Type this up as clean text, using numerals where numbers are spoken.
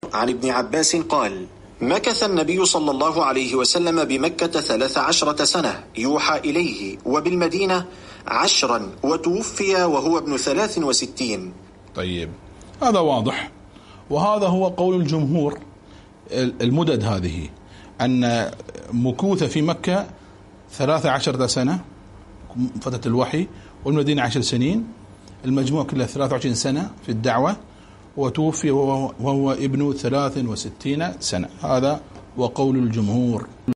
عن ابن عباس قال: مكث النبي صلى الله عليه وسلم بمكة 13 سنة يوحى إليه، وبالمدينة 10، وتوفي وهو ابن 63. طيب، هذا واضح، وهذا هو قول الجمهور. المدد هذه أن مكوث في مكة 13 سنة فترة الوحي، والمدينة 10 سنين، المجموع كله 23 سنة في الدعوة، وتوفي وهو ابن 63 سنة. هذا وقول الجمهور.